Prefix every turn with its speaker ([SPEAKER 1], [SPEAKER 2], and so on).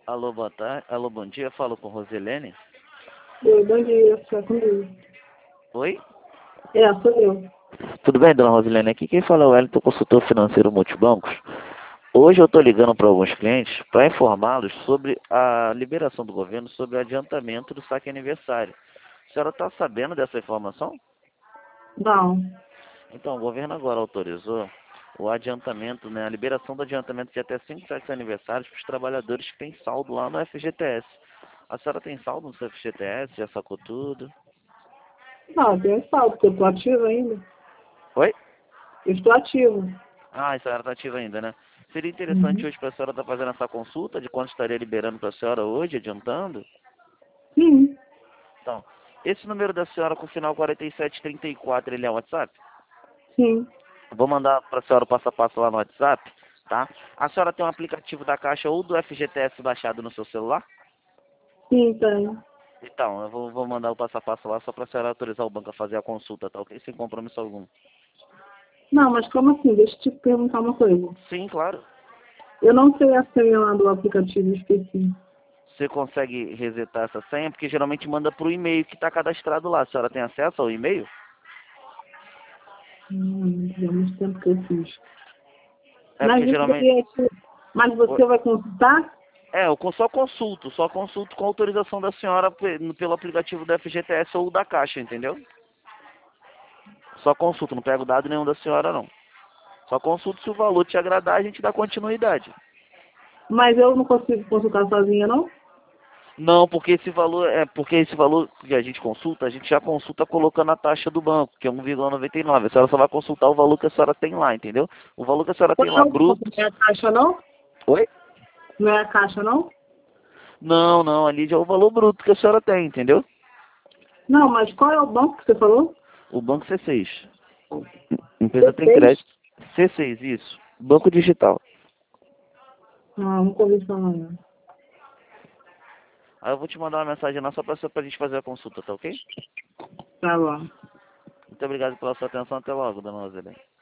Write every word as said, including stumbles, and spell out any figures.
[SPEAKER 1] Alô, boa tarde. Alô, bom dia. Falo com Rosilene.
[SPEAKER 2] Oi, bom dia, sou comigo.
[SPEAKER 1] Oi?
[SPEAKER 2] É, sou eu.
[SPEAKER 1] Tudo bem, dona Rosilene? Aqui quem fala é o Wellington, consultor financeiro multibancos. Hoje eu estou ligando para alguns clientes para informá-los sobre a liberação do governo sobre o adiantamento do saque aniversário. A senhora está sabendo dessa informação?
[SPEAKER 2] Não.
[SPEAKER 1] Então, o governo agora autorizou o adiantamento, né, a liberação do adiantamento de até cinco saques aniversários para os trabalhadores que têm saldo lá no F G T S. A senhora tem saldo no seu F G T S? Já sacou tudo?
[SPEAKER 2] Não, tem saldo, porque eu estou ativo ainda.
[SPEAKER 1] Oi?
[SPEAKER 2] Eu estou ativo.
[SPEAKER 1] Ah, a senhora está ativa ainda, né? Seria interessante
[SPEAKER 2] Uhum.
[SPEAKER 1] hoje para a senhora estar fazendo essa consulta de quanto estaria liberando para a senhora hoje, adiantando?
[SPEAKER 2] Sim,
[SPEAKER 1] Então, esse número da senhora com o final quarenta e sete trinta e quatro, ele é o WhatsApp?
[SPEAKER 2] sim,
[SPEAKER 1] Vou mandar para a senhora o passo a passo lá no WhatsApp, tá? A senhora tem um aplicativo da Caixa ou do F G T S baixado no seu celular?
[SPEAKER 2] sim, tenho.
[SPEAKER 1] Então, eu vou, vou mandar o passo a passo lá só para a senhora autorizar o banco a fazer a consulta, tá ok? Sem compromisso algum.
[SPEAKER 2] Não, mas como assim? Deixa eu te perguntar uma coisa.
[SPEAKER 1] Sim, claro.
[SPEAKER 2] Eu não sei a senha lá do aplicativo, esqueci.
[SPEAKER 1] Você consegue resetar essa senha? Porque geralmente manda para o e-mail que está cadastrado lá. A senhora tem acesso ao e-mail?
[SPEAKER 2] Hum, já há muito tempo que eu fiz.
[SPEAKER 1] É
[SPEAKER 2] Mas
[SPEAKER 1] porque
[SPEAKER 2] isso
[SPEAKER 1] geralmente...
[SPEAKER 2] daí é que... Mas você vai consultar?
[SPEAKER 1] É, eu só consulto, só consulto com autorização da senhora pe- pelo aplicativo da F G T S ou da Caixa, entendeu? Só consulto, não pego dado nenhum da senhora não. Só consulto se o valor te agradar, a gente dá continuidade.
[SPEAKER 2] Mas eu não consigo consultar sozinha, não?
[SPEAKER 1] Não, porque esse valor é porque esse valor que a gente consulta, a gente já consulta colocando a taxa do banco, que é um vírgula noventa e nove. A senhora só vai consultar o valor que a senhora tem lá, entendeu? O valor que a senhora tem lá
[SPEAKER 2] Não,
[SPEAKER 1] bruto.
[SPEAKER 2] não é a caixa, não?
[SPEAKER 1] Oi?
[SPEAKER 2] Não é a caixa, não?
[SPEAKER 1] Não, não, ali já é o valor bruto que a senhora tem, entendeu?
[SPEAKER 2] Não, mas qual é o banco que você falou?
[SPEAKER 1] O banco C seis. Empresa
[SPEAKER 2] C
[SPEAKER 1] tem
[SPEAKER 2] seis?
[SPEAKER 1] crédito. C seis, isso. Banco digital.
[SPEAKER 2] Não, nunca ouvi falar, não.
[SPEAKER 1] Aí eu vou te mandar uma mensagem lá só pra, pra gente fazer a consulta, tá ok?
[SPEAKER 2] Tá bom.
[SPEAKER 1] Muito obrigado pela sua atenção. Até logo, dona Rosilene.